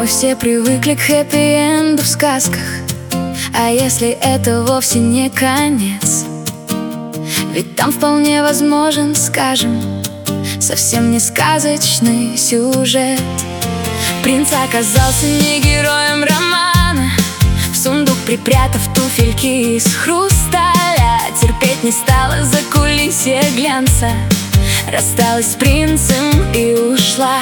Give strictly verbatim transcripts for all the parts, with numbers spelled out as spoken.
все привыкли к хэппи-энду в сказках. А если это вовсе не конец? Ведь там вполне возможен, скажем, совсем не сказочный сюжет. Принц оказался не героем романа, в сундук припрятав туфельки из хрусталя. Терпеть не стала закулисье глянца, рассталась с принцем и ушла.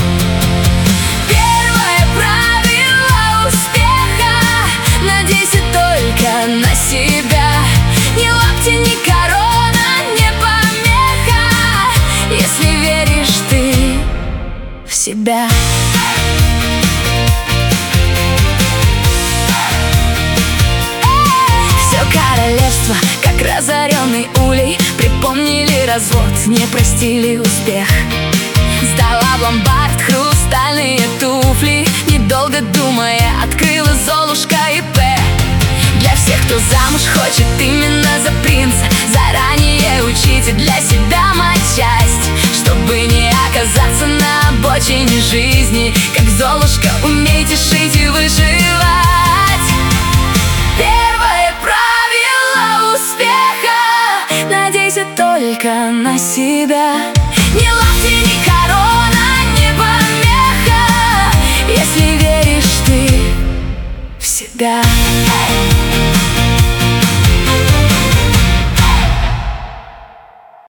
Первое правило успеха: надейся только на себя. Ни локти, ни корона, не помеха, если веришь ты в себя. Все королевство, как разоренный улей, припомнили развод, не простили успех. Сдала в ломбард хрустальные туфли, недолго думая, открыла Золушка ИП. Для всех, кто замуж хочет именно за принца, заранее учите для себя матчасть, чтобы не оказаться на обочине жизни. Как Золушка, умейте шить и выживать. Первое правило успеха: надейся только на себя. Ни локти, ни корона, не помеха, если веришь ты в себя.